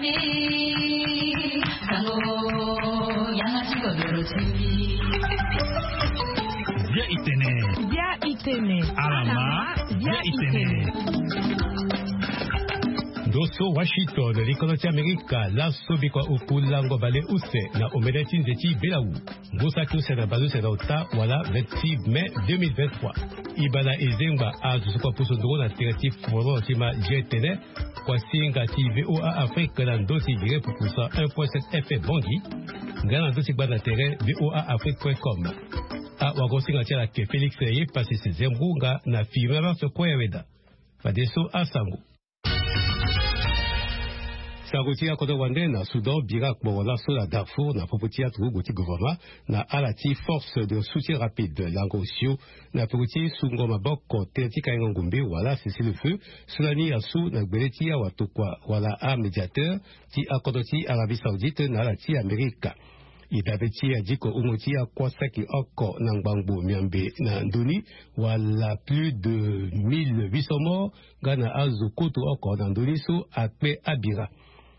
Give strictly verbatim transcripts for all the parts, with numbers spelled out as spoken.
Via Itene. Via Itene. Alama. Via Itene. Doso Washington, l'Économie America, la Sobikwa Ukulango Bale Use, na Omedetin Zeti Belaou. Gosaku Sena Balu Sena Ota, voilà, vingt-six mai deux mille vingt-trois. Ibala Ezemba, a Zusukwa Pusondro, na Tirati Foro, Tima Jetene, Kwasinga Ti V O A Afrique, Landosi Viré pour Poussa un point sept F Bongi, Galandosi Banatere, V O A Afrique point com. A Wagosinga Tia la ke Félix Seye, passé ses Zembrunga, na Fimera se Kweweda. Fadeso Asango. Sagotia Kodawande na Soudan Birak Bola sur la Darfour na Popotia Trougoti Gouvernement na Alati force de soutien rapide Langosio na Popotia Sungoma Boko Teti Kaingongumbi wala cessez le feu Soudani Assou na Gbeletia Watokwa wala a médiateur ti Akodoti Arabie Saoudite na Alati Amerika Idabeti Adiko Umoti Kwasaki Oko Nangbangbo Miambe na Ndoni wala plus de mille huit cents morts Gana Azukoto Oko na Ndoni sous Akpe Abira.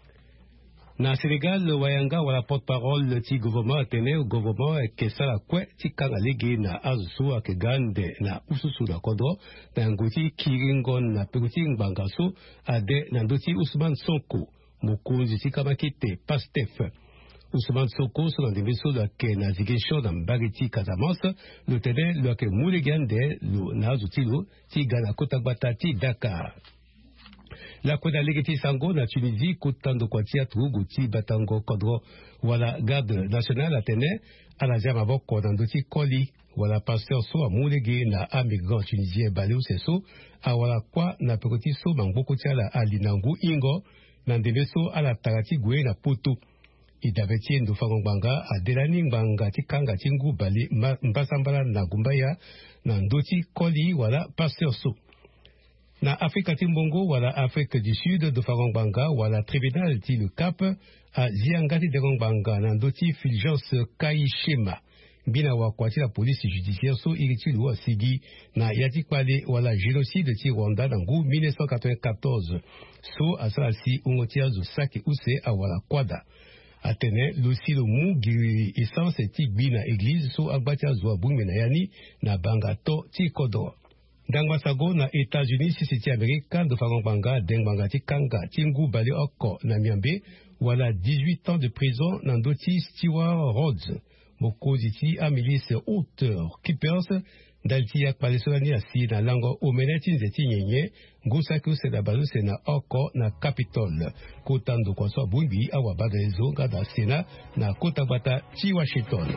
Na Sénégal, le Wayanga wala porte-parole le ti gouvernement atene au gouvernement ke sala kwe ti kanga legi na azusu ake gande na ususu na kodro na ngoti kiringon na peguti ngbangaso ade na ndoti Ousmane Sonko mokonzi ti kamakite Pastef. Ousmane Sonko so na ndembeso la ke na zigesho na mbagiti Casamance le tene le ke moulegande lo na azutilo ti gana kotagbata ti Dakar. La Koda Legeti Sango na Tunisie, Kotando Kwatia, Trougouti, Batango, Kodro, wala garde nationale Atene, à la Jamabok, Kodandoti, Koli, wala pasteur so a Moulégué, na Amigrant tunisien Baléo Sesso, à wala Kwa, na Pekoti so, Mangokotia, la Alinangu, Ingo, Nandebeso, à la Tarati, Goué, na Poto. Idabetien do Fangbanga, à Delani, Mbanga, Tikanga, Tingu, Bali, Mbasambala, Nagumbaya, Nandoti, Koli, wala pasteur so. Na Afrique Timbongo, wala Afrique du Sud, de Farongbanga, wala tribunal ti le Cap, à Ziangati de Rongbanga, nandoti Fulgence Kaishema. Bina wakwati la police judiciaire so iriti lo asigi, na yati kwale wala génocide ti Rwanda nangu mille neuf cent quatre-vingt-quatorze. So asalasi ungotia zo saki use a wala kwada. Atene, losi lo mu giri essence ti bina église so agbatia zo abungi na yani, na bangato ti kodo. Dangwasago na États-Unis sisiti américain de Farongbanga Dengbanga Tikanga Tingu Bale Oko na Miambe wala dix-huit ans de prison nandoti Stewart Rhodes Mokoziti a milice auteur Keepers dalti yak palesolani asi na lango omeneti nzeti nyenye Gosaku se na bazo se na Oko na Capitol Kotando kwa so bumbi awa bagaezo gada sena na Kotabata ti Washington.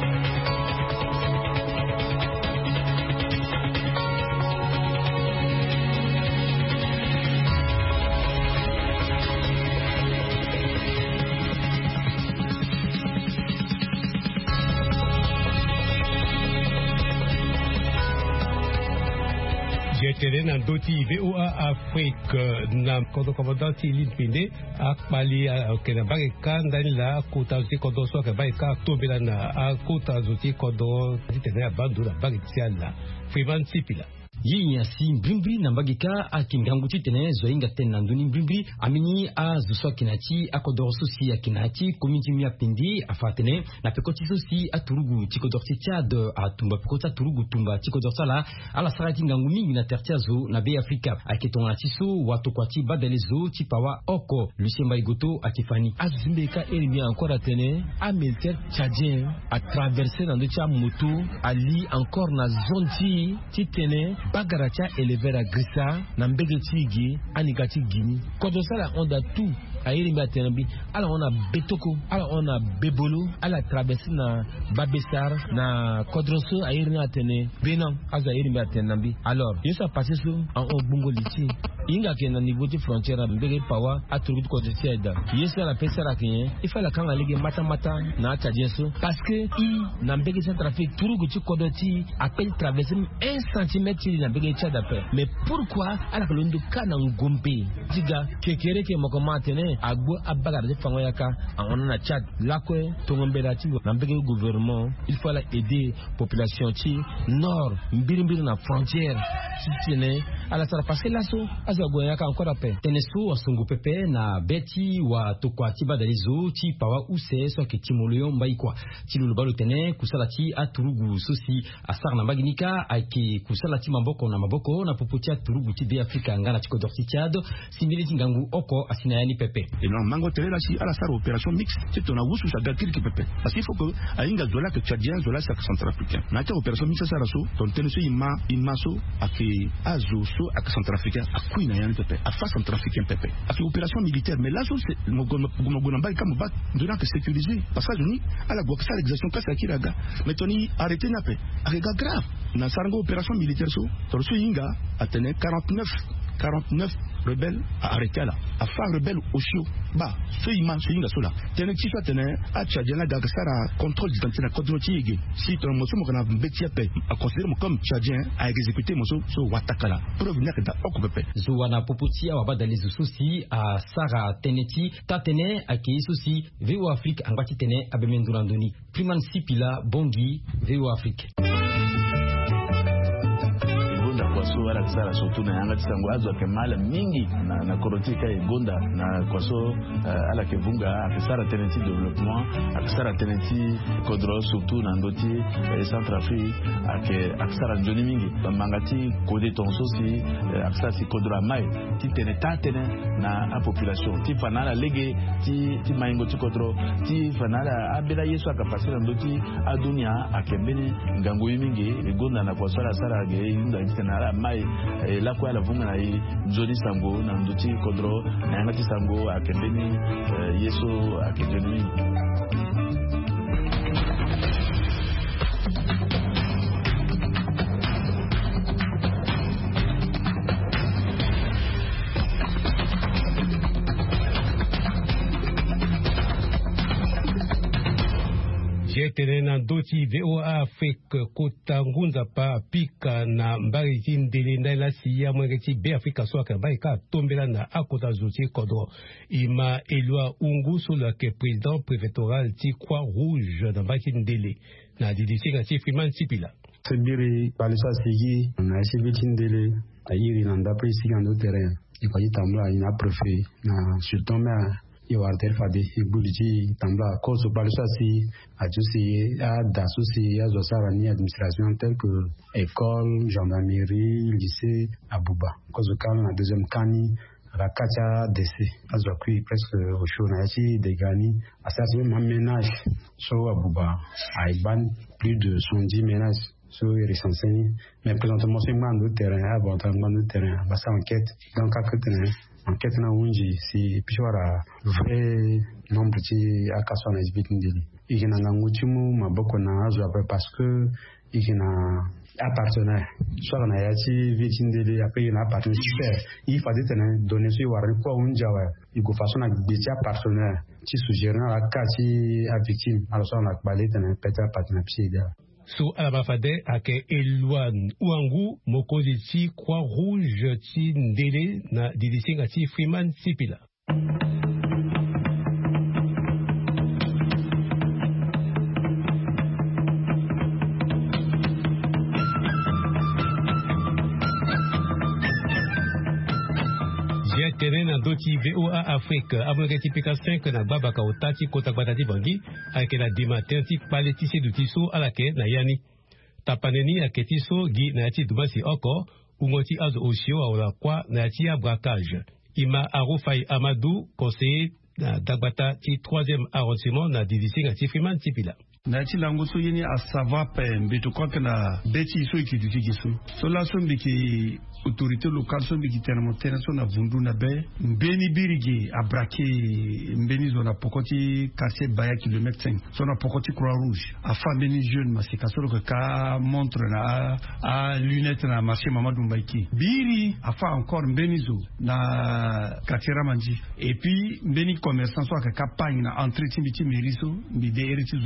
Jetele na doti V O A Afrique na kodo komandati Lipinde akpali kena bareka ndani la kota zuti kodo so ke bareka tobela na kota zuti kodo titene abandu la bareka la Freeman Sipila. Yinya si mbrimbri na mbagika akinganguti tene zoinga tena nduni mbrimbri amini a zuswa kinati akodorso si akinati komiti mia pindi afatene na pekoti sosi aturugu tikodorti tiad atumba pekota turugu tumba tikodorsa la ala sarati ngangu mingi na tertiazo na be Afrika aketonga tiso watu kwati badelezo tipawa oko Lucien Baigoto akifani azumbeka elimi encore atene a militaire tchadien a traversé dans le tcham moto ali encore na zone ti titene Bagaracha élevera grissa na mbege tigi anikati gini kodosala onda tout ayiri mbatenabi ala ona betoko ala ona bebolo ala traverser na babesar na kodroso ayiri na tene benan aza ayiri mbatenabi alors yesa passer so en obungo liti inga ke na niveau de frontière mbege pawa aturu ko de tieda yesa la pesara kenye ifala kanga lege mata mata na tadieso parce que i na mbege sa trafic turugu ti kodoti à peine traverser un centimètre na mbege tchada pe mais pourquoi ala kolondu kana ngombe diga kekere ke mokoma tene agbo abagara de fangoyaka on na chat lakwe tongombela ti na mbege gouvernement il faut la aider population ti nord mbiri mbiri na frontière ti tene ala sara parce que laso azagoyaka encore après teneso wasungu pepe na beti wa tokwa ti badalizo ti pawa use so ke timoloyo mbaikwa ti lulubalo tene kusala ti aturugu sosi asar na maginika ake kusala ti maboko na maboko na popoti aturugu ti be Afrika ngana ti kodor ti Tchad simbili ti ngangu oko asinayani pepe et non mango tele la si ala sara opération mixte ti tona wusu sa gakiri ki pepe parce qu'il faut que ainga zola que tchadien zola sa centrafricain na ta opération mixte sa raso ton teneso ima imaso ake azo so ak centrafricain akuina yani pepe a face centrafricain pepe ak opération militaire mais là c'est no gono mbali comme ba ndona que sécuriser parce que ni ala go ça l'exaction ka sakiraga mais toni arrêter na pe arega grave na sarango opération militaire so to so inga atene quarante-neuf rebelles à arrêter là à faire rebelles au chio bah ce immense ce inga sola tene qui soit tene a tchadien ga sara contrôle d'identité na contrôle tiege si ton moso mo kana betia pe a considérer comme tchadien a exécuter moso so watakala preuve nek da okupepe zuwana popoti wa badalizo susi a sara teneti tatene aki susi veo Afrique angati tene abemendurandoni priman sipila bongi veo Afrique kwaso wala kusala surtout na yanga tisango azo ke mala mingi na na korotika e gonda na kwaso uh, ala ke vunga akisara tenenti développement akisara tenenti kodro surtout na ndoti e Centrafrique ake akisara njoni mingi bamangati kode tonso si uh, akisara si kodro mai ti teneta tene na a population ti fanala lege ti ti maingo ti kodro ti fanala abela yesu akapasira ndoti adunia akembeni ngangu mingi e gonda na kwaso ala sara ge inda na mai la kwa la vunga na i joni sango na nduti kodro na ngati sango akembeni yeso akembeni Tena doti V O A Afrique kota ngunza pa pika na mbari tindele na la siya mwengeti be Afrika swaka mbari ka tombela na akota zoti kodro ima elwa ungu sur la ke président préfectoral ti Croix Rouge na mbari tindele na didisi ka ti Freeman Sipila sebiri balisa sigi na sibi tindele ayiri na ndapri sigi ando terrain ikwaji tambla ina préfet na surtomba yo arter fadi ibuliji tambla koso balisa si ajusi a dasusi a zosarani administration tel que école gendarmerie lycée abuba koso kala na deuxième kani rakacha dc azokui presque au show na yachi de gani asasi même ménage so abuba aiban plus de cent dix ménages so recensé mais présentement c'est man de terrain à bon temps de terrain bah ça enquête donc à côté enquête na unji si pishwara vrai nombre ti akaso na isbit ndili ikina nganguchimu maboko na azo après parce que ikina appartenait soit na yachi viti ndili après ina appartenait super il fallait tenir donner sur wari quoi unja wa iko façon na biti appartenait ti suggérer na la kati à victime alors ça on a parlé tenir peut-être appartenait psida so alabafade ake elwan uangu mokozi ti Croix Rouge ti ndele na didisinga ti Freeman Sipila Terena doti V O A Afrique abonne tipika cinq na babaka otati kota batati bangi avec la dimatin ti paletisi du tiso alake na yani tapaneni aketiso gi na ti dumasi oko ungoti azo osio awla kwa na ti abracage ima arofai Amadou conseiller na dagbata ti troisième arrondissement na division ti Freeman Sipila na ti lango so yeni a sava pe mbeto kwa na beti so ikidifiki so so la so mbiki autorité locale so mbiki termontena so na vundu na be mbeni birigi a braqué mbeni zona pokoti kase baya kilomètre cinq so na pokoti Croix Rouge a fa mbeni jeune masika so que ka montre na a lunette na marché Mamadou Mbaiki biri a fa encore mbeni zo na katira manji et puis mbeni commerçant so que campagne na entretien biti meriso mbi de eriti zo après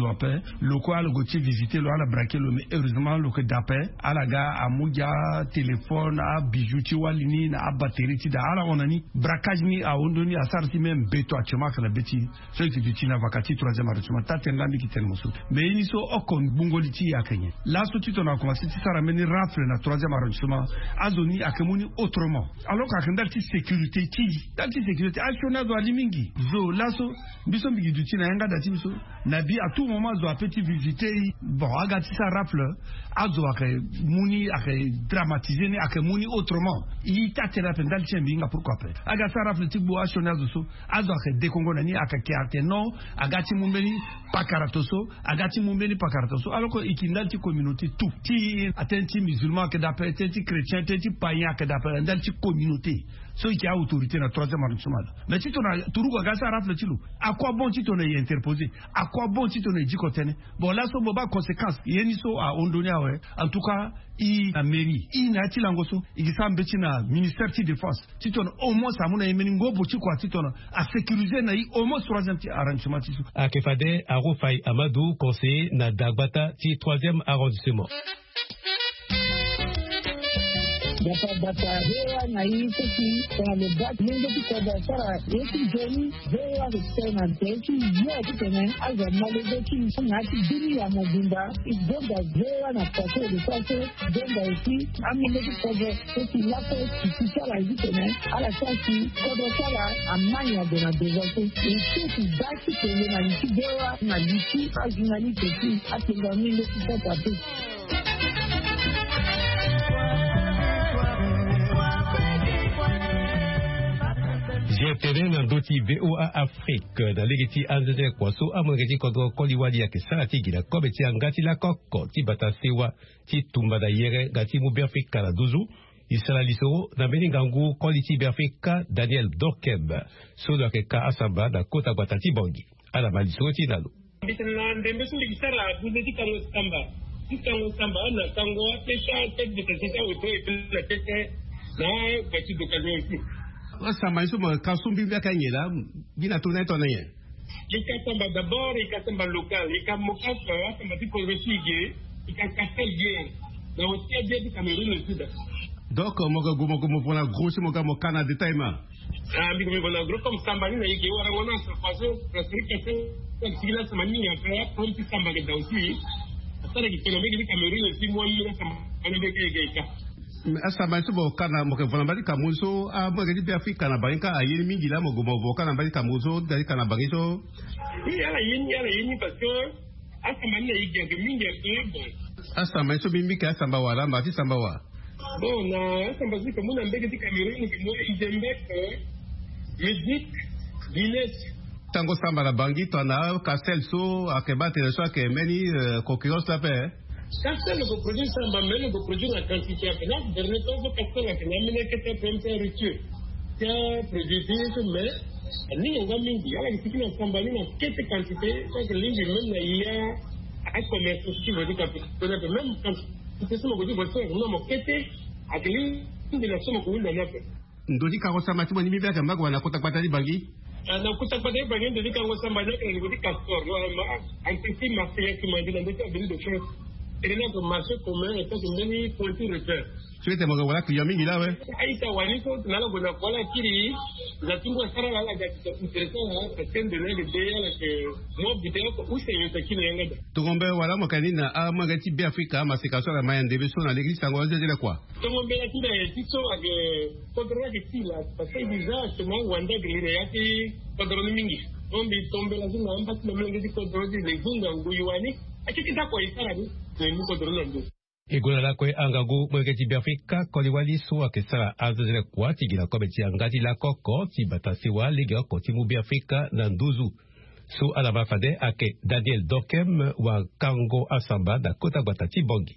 loko ala go ti visiter lo ala braquer lo mais heureusement lo que d'après ala ga amuja téléphone a bijou ti walini na a batterie ti da ala onani braquage ni a ondoni a sarti même beto a chema kala beti so ki ti na vakati troisième arrondissement taten lambi ki tel mosu mais ini so okon bungoli ti yakanye là so ti to na commencé ti sara meni rafle na troisième arrondissement azoni akemuni autrement alors qu'akendal ti sécurité ti dal ti sécurité action do alimingi zo là so biso mbigi du ti na yanga dati biso na bi à tout moment zo apeti visiter bon agati sa rafle azo ake muni ake dramatiser ni ake muni autrement i tatela pendal ti mbinga pourquoi pas aga sa rafle ti bo action zo so azo ake dekongo na ni ake ake non agati mumbeni pakaratoso agati mumbeni pakaratoso alors que ikindal ti communauté tout ti atenti musulman que d'après ti chrétien ti païen que d'après ndal ti communauté so qui a autorité na troisième arrondissement mais si ton turugo aga sa rafle ti lo à quoi bon ti ton est interposé à quoi bon ti ton est dit kotene bon là so boba conséquence yeni so a ondonia ouais en tout cas i na mairie i na ti langoso i sa mbeti na ministère ti défense ti ton au moins ça mona yemeni ngobo ti quoi ti ton a sécuriser na i au moins troisième ti arrondissement ti so a kefade Arofai Amadou conseiller na Dagbata ti troisième arrondissement. Dapat data dewa na hii sisi kwa lebat mingi tukada sara yeki jeni dewa kusema teki ya kitene aza malezeki ngati dini ya mabunda igonda dewa na pato de pato donda isi amile tukada sisi lapo kisala kitene ala sasi kodo sala amanya de na devote isi baki kele na nchi dewa na nchi ajinali teki atinga mingi tukada tu. J'ai terrain dans d'autres V O A Afrique, dans l'égiti anzete kwaso, amangeti kodro koliwali ya kesarati gila kobe ti angati la koko, ti batasewa, ti tumba da yere, gati mu Berfika la duzu, isala lisoro, na beni gangu koliti Berfika Daniel Dorkeb, so do ke asamba da kota batati bongi, ala malisoro ti nalo. Bitana ndembe sundi kisara, buzeti kango samba, kango samba, na kango pesha, tek de pesha, uto ipila teke, na bati do kazo Samba iso mo kasumbi vya kanyela bina tuna tona ye lika samba d'abord lika samba local lika mokasa samba ti konvesige lika kaselge na wotia de Cameroun le sud donc mo go mo go mo pona grosse mo ga mo kana de taima ah mi go mo gros comme samba ni na yeke wala wona sa façon presque que sigila samba ni ya pra pompi samba ke dausi asara ki kono be Cameroun le sud mo ni samba ana be ke ke asa ma so kana mo ke vona bali kamuso a mo ke di Afrika na banka a yini mingi la mo go mo kana bali kamuso dari kana bangiso yala yini yala yini parce que asa ma ni yige ke mingi ke bon asa ma so bimbi ka samba wala ma ti samba wa bon na samba zi ke mo na mbege di Cameroun ke mo izembe ke musique village tango samba la bangi to na castel so akeba te so ke meni concurrence la paix. Castel ne peut produire ça, mais ne peut produire la quantité. Là, dernier temps, Castel a amené que c'est un peu rituel. C'est produit, mais ni on va mingi. Alors, il faut qu'on s'emballe dans quelques quantités. Parce que l'une même il y a un commerce qui veut dire que même quand c'est ça, on veut dire que c'est un homme qui était à l'une de la somme qu'on a fait. Ndodi karosa matu ni bibia kamba kwa nakota patali bangi. Na kuta patali bangi ndodi karosa mbanya kwa ndodi castor. En principe, ma fille qui m'a dit dans des cas de choses. Et notre marché commun est un mini pointu repère. Tu es mon voilà que yami là ouais. Aïssa Waniso nala gona voilà kiri za tungo sara la la gati intéressant parce que de l'aide de que moi vidéo ko use yo kini yanga. Tongombe wala makanina a magati bi Afrika ma sekaso la mayande beso na l'église sango de la quoi. Tongombe la kina e tiso age kodro de tila parce que déjà seulement wanda de yaki kodro mingi. Tombe tombe la zina ambati na mingi kodro de legunga nguyuani. Akikita kwa isara ni Egola la kwe angagu mwegeti Biafrika koliwali suwa kesara azazele kwa tigila kobeti angati la koko ti batasiwa liga koti mu Biafrika na nduzu. Su alabafade ake Daniel Dorkem wa Kango Asamba da kota batati bongi.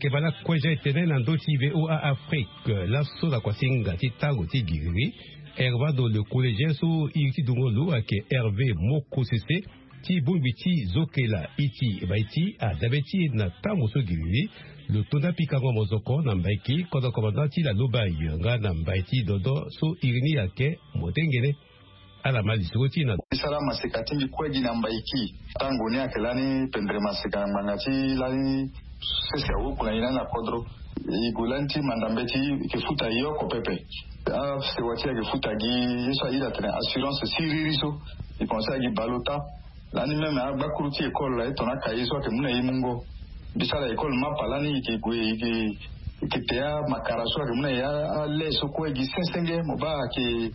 ke bala kweja etene na ndoti V O A Afrique la so la kwasinga ti tango ti giri erva do le collégien so iti dungolu ake Hervé Moko Sese ti bumbiti zokela iti baiti a dabeti na tango so giri le tona pikango mozoko na mbaiki kodo komandati la lobai nga na mbaiti dodo so irini ake motengene ala mali sogoti na sala masekati mi kweji na mbaiki tango ni akelani pendre maseka mangati lani sese awu kuna ina na kodro igulanti mandambeti kefuta yoko pepe ah se watia kefuta gi yeso ida tene assurance siririso i pensa gi balota lani meme abakuruti école la etona kaiso ke muna imungo bisala école mapa lani ki gwe ki kitea makaraso ke muna ya leso ko gi sensenge moba ke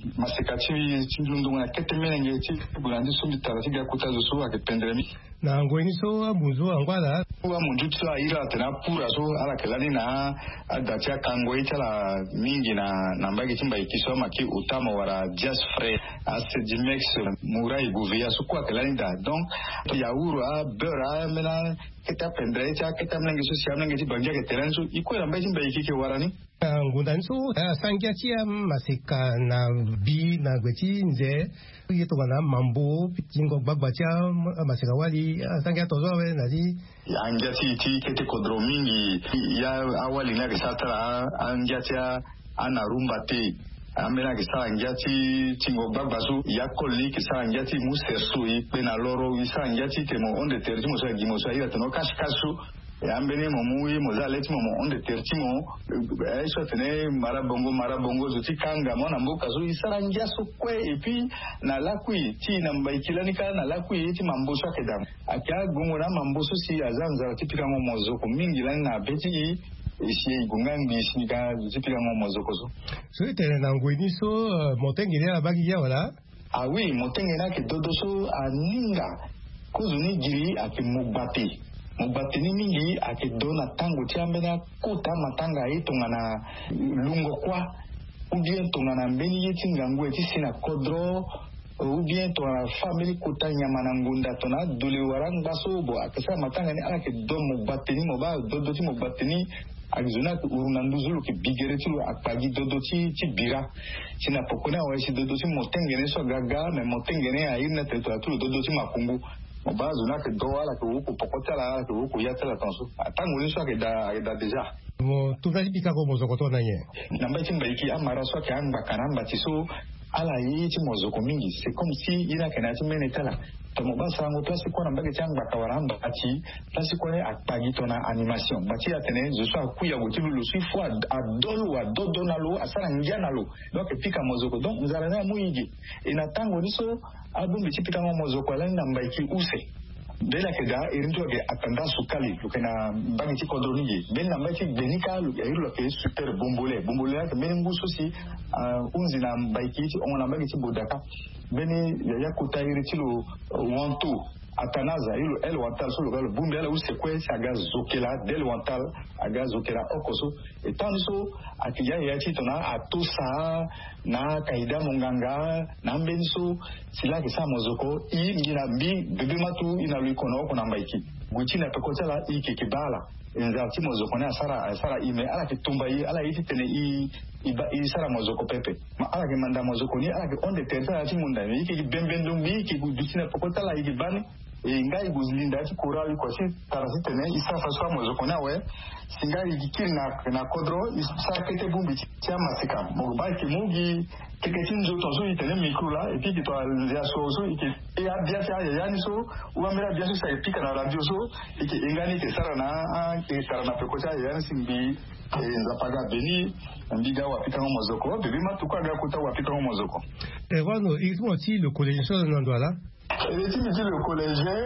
masekati chindungu na ketemenenge ti bulandi sumbi tarati ga kutazo so ake pendremi na ngweni so abuzo angwala wa munjutsu ira tena pura so ala kelani na adatia kangoi tala mingi na nambagi timba ikiso maki utama wara just frère ase dimex murai guvia so kwa kelani da donc ya uru a beura mena keta pendrai cha keta mnenge so siamnenge ti bangia ke terenso ikwera mbaji timba ikike warani ngundanso sangiatia maseka na bi na gweti nze yeto wana mambo pingo bagbacha maseka wali sangia tozo we nadi angiati ti kete kodro mingi ya awali na kisatara angiatia ana rumba te amena kisala angiati tingo bagbasu ya kolli kisala angiati musersu ipe na loro kisala angiati temo onde tertimo so gimo so ira teno kashkasu ambene momui mozaleti momo onde tertimo eso tene marabongo marabongo zuti kanga mona mboka zo isara ngiaso kwe epi na lakui ti na mbaikilani kana na lakui ti mamboso akedam akya gongo na mamboso si azanza tipika ngo mozoko mingi lani na beti isi gungambi sinika tipika ngo mozoko zo so tene na ngweni so motengere abagi ya wala ah oui motengere ke dodoso aninga kuzuni giri akimubati mubatini mingi akidona tango tiambena kuta matanga itongana lungo kwa ubien tongana mbeni yeti ngangwe tisina kodro ubien tongana family kuta nyamana ngunda tona duli warang baso bo akasa matanga ni ala kido mubatini moba dodoti mubatini akizuna urunanduzulu ki bigereti lu akpagi dodoti ti bira sina pokona waisi dodoti motengene so gaga me motengene ayirna tetu dodoti makungu bazo na ke doala ke uku pokotala ke uku yatala tanso tangu ni so ke da da deja mo tunaji bikako mozoko na ye namba timba iki amara so ke anga kanamba tiso ala yi ti mozoko mingi c'est comme si ina kana ti menetala to mo ba sango place ko namba ke tanga kawaramba ati place ko ne akpagi tona animation bati atene je so akuya go tilu lu si fois adolo wa dodonalo asara ngianalo donc pika mozoko donc nzara na muigi ina tango ni so album bichipika ngo mozoko la namba iki use bela keda irinto ke atanda sukali lukena bangi ti kodronigi ben namba iki benika lu ya iru ke super bombole bombole ke menengu sosi unzi na mbaiki ti ona bangi ti bodaka beni ya yakuta iriti lu wantu atanaza ilo el wantal so lo bumbe ala use kwe saga zokela del wantal aga zokela okoso etanso akiya ya ti tona atosa na kaida munganga na mbenso sila ke sa mozoko i ngina bi bebe matu ina lu ikono ko na mbaiki guchi na pekotela i kikibala nzati mozoko na asara asara ime ala kitumba i ala iti tene i iba isara mozoko pepe ma ala ke manda mozoko ni ala ke onde tersa ati munda i ki bembendo bi ki guchi na pekotela i gibani ngai guzlinda ati kurali kwa si tarasi tene isa faswa mozoko na we singai gikiri na na kodro isa kete bumbi tia masika moba ki mugi keketin zo tonso itene mikula et puis ki to nzia so so iki e abia tia ya yani so uamira bia so sa epika na radio so iki ingani ke sara na ke sara na pekocha ya yani simbi nzapaga beni mbiga wapika ngo mozoko bebe matuka ga kuta wapika ngo mozoko e wano ismo ti le collège so na ndwala et les types le collégien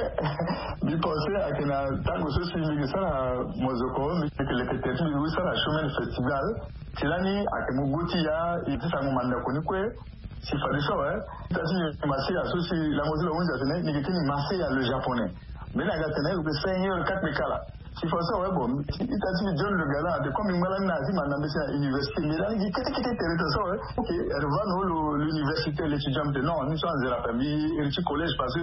du pensé à que na tango so si ça la mozoko mais que les peut-être lui ça la chemin festival tilani akemuguti ya itisa ngomanda konikwe si fadiso eh tasi masi ya so si la mozilo wonza tene ni kitini masi ya le japonais mais la gatene le seigneur le quatre mikala si faut ça ouais bon itasi John le gala de comme ngala na si manambe sa université mais là il kete kete tere ça ouais OK elle va no l'université l'étudiant de non nous sommes à la famille et le collège parce que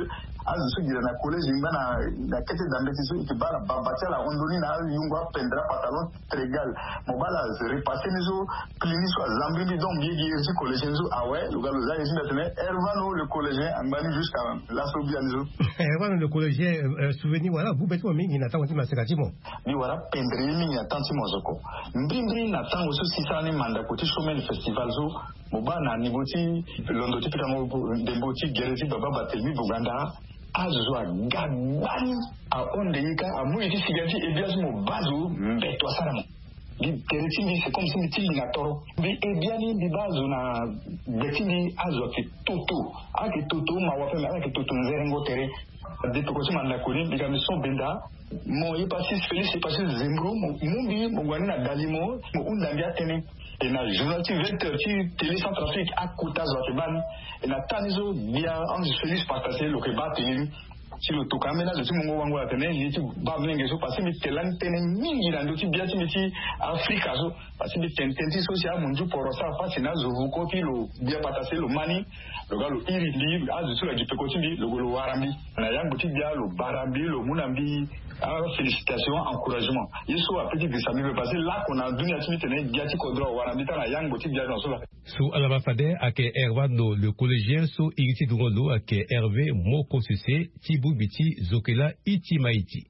azu su gira na collège ngana na kete d'ambeti so ikibala babati la ondoni na yungwa pendra pantalon trégal mobala repasser nizo clini so zambili donc yegi yesi collège nizo awe lugalo za yesi natene Ervano le collégien angani jusqu'à la sobia nizo Ervano le collégien souvenir voilà vous beto mingi na tango ma sekatimo ni wala pendri mingi na tanti mozoko mbimbri na tango so sisani manda koti shomen festival zo mobana niboti londo tipika mo demboti gerezi baba batemi buganda azwa gabani a onde yika amu iti sigati ebias mo bazo mbeto asaramo di teretindi c'est comme si mitili na toro bi ebiani di bazo na betindi azwa ki toto aki toto ma wafe ma aki toto nzerengo tere de tokosi manda kuri bika mission benda mo yipasi Félix yipasi Zembro mumbi mo gwani na dalimo mo undambia tene et na journaliste vecteur qui télé Centrafrique à Kouta Zoteban et na tanizo via Ange Félix partager le débat télé si le to kamera de tout mon wango atene yiti ba mlenge so passer mi telan tene mingi na ndoti bia ti miti Afrika so passer mi tententi social munju porosa pasi na zovu kopi lo bia partager lo mani lo galo iri libre azu sur la gipekoti bi lo golo warambi na yango ti bia lo barambi lo munambi. Alors, félicitations, encouragement. Il faut à petit que ça me passer là qu'on a donné à Timothy Diati Kodro ou à l'habitat à Yang Boutique Diaz dans cela. Sous l'ambassadeur à Hervano, le collégien sous Iriti Dungondo à Hervé Moko Sese, Tibou Biti, Zokela, Iti Maiti.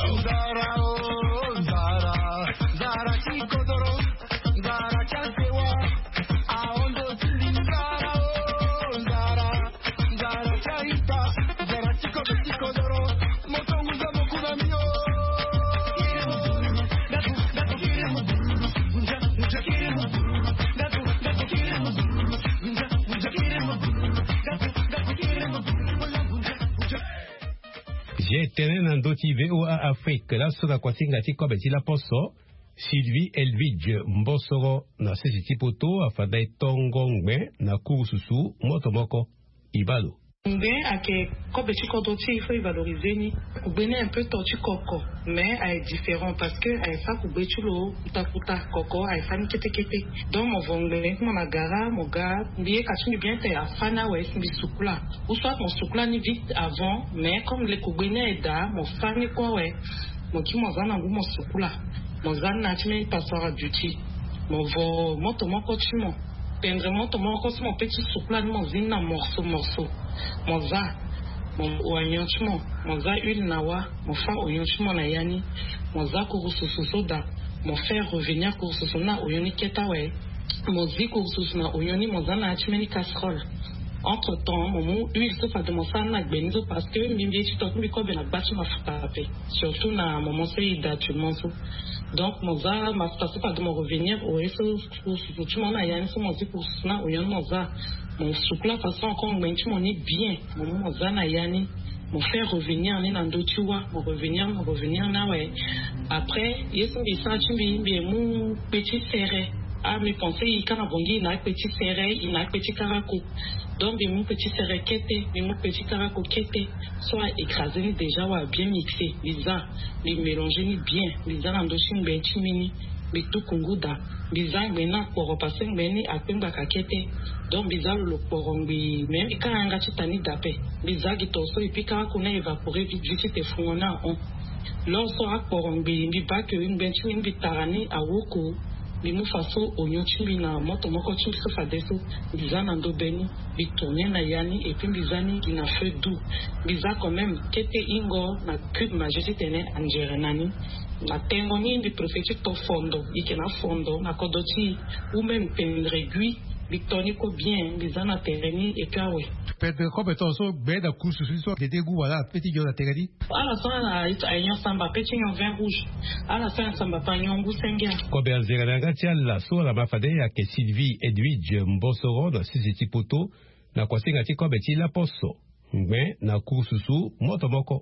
J'ai tenu un doti V O A Afrique, la soda kwasinga ti kobeti la poso, Sylvie Elvidge Mbosoro na sisi tipoto afada itongo ngbe na kususu motomoko ibalo. Ngbe ake kobeti kodoti il faut y valoriser ni kubene un peu torti koko mais elle est différent parce que elle fa kubetu lo utakuta koko elle fa kete kete donc mon vongbe mon agara mon gars bien kachuni bien te afana ouais c'est sukula ou soit mon sukula ni vite avant mais comme le kubene eda mon fani quoi ouais mon ki mon zana ngu mon sukula mon zana chime pasara duty mon vo moto moko chimo pendre moto moko mon petit sukula mon zina morceau morceau mon za mon oyanchmo mon za huile nawa mon fa oyanchmo na yani mon za kurususu soda mon faire revenir kurususu na oyoni ketawe mon zi kurususu na oyoni mon za na achimeni casserole. Entre temps mon huile se fa de mon sa na gbenizo parce que mimbi ti to mi ko be na bachi ma frappé surtout na moment c'est idatuellement so donc mon za ma passe pas de me revenir au eso kurususu na yani so mon zi kurususu na oyoni mon za mon soukla façon comme ben tu m'en est bien mon mon zana yani mon faire revenir ni nando tu vois mon revenir mon revenir na ouais après yesu bi sa tu bi bi mon petit serré à mes pensées il kana bongi na petit serré il na petit caracou donc bi mon petit serré kete bi mon petit caracou kete soit écrasé déjà ouais bien mixé lisa les mélanger ni bien lisa nando chim ben chimini bitu kunguda bizang bena pour repasser beni apemba kakete donc bizalo lo porongbi même ikanga chitani dape bizagi toso ipika kuna évaporer vite vite te fungona on lorsque porongbi mbiba que une benchi mbitarani awoko bimu faso onyochimbi na moto moko chimbi so fadeso bizana ndo beni bitourner na yani et puis bizani ina feu doux biza quand même kete ingo na cube majesté tene angerenani na tengo mingi prophétique to fondo ikena fondo na kodoti ou même penregui bitonico bien bizana tereni et puis ouais peut-être compétence so beda course so de dégoût voilà petit yo la tereni à la fin la aïa samba petit en vin rouge à la fin samba panyongu sengia ko be azera ngatia la so la mafade ya ke Sylvie Edwidge Mbosoro na sisi tipoto na kwasinga ti ko beti la poso ngbe na kususu motomoko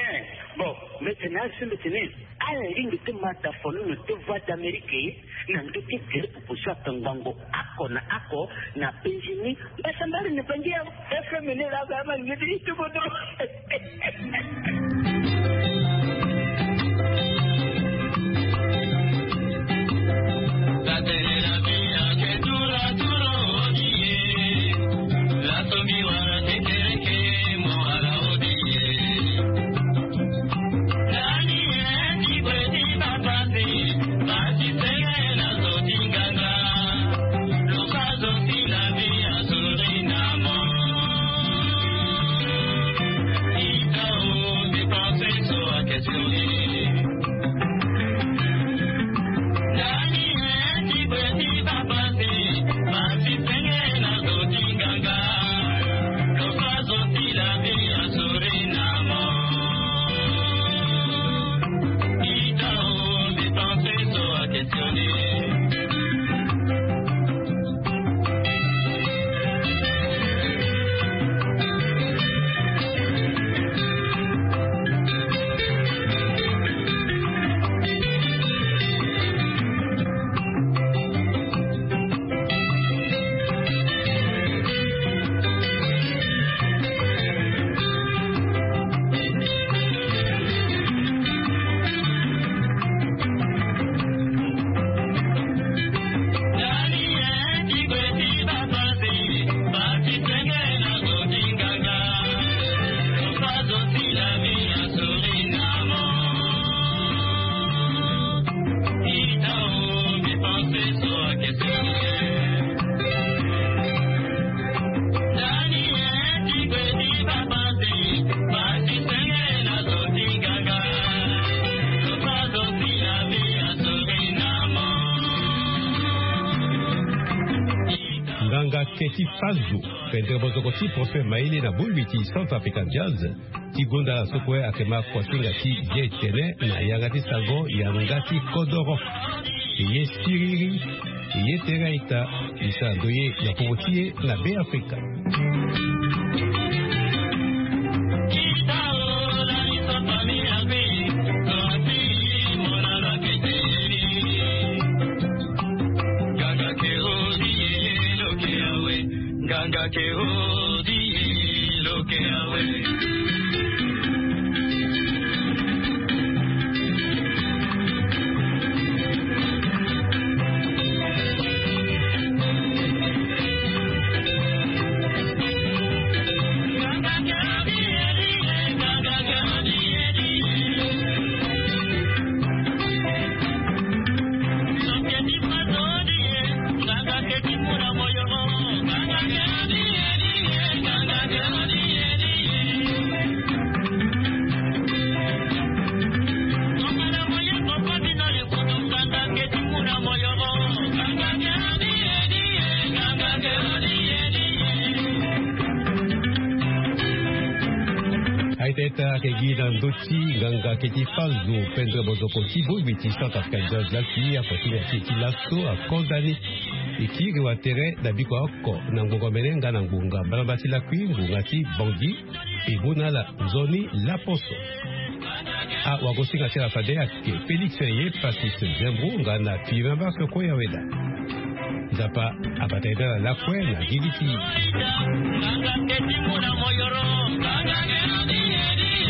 bon maintenant c'est maintenant à la ligne de mata fonu ne te voix d'Amérique na ndoki kere proposition tangango ako na ako na penjini basa mbali ne pangia F M ne la kama ngidi tu bodo La tombi wara te kere ke mo ala odie nganga keti fazu pendre bozokoti prosper maile na bulbiti Central African Jazz tigonda la sokwe akema kwasinga ti jetene na yangati sango yangati kodoro ye siriri ye teraita isa doye na popotie na be Afrika. Ganga ke hodi lo ke awe Aiteta kegida ndochi nganga keti fazu pendre bozokoti bulbiti Central African Jazz laki apotile kiti lasso a condamné ikiri wa tere na biko oko na ngongo melenga na ngunga balambati la kui ngunga ti bongi ibuna la zoni la poso a wagosinga tela fade ake Felix Feye Patrice Zembro ngana pimamba soko ya weda zapa apataida la kwe na giliti nganga keti muna moyoro nganga keti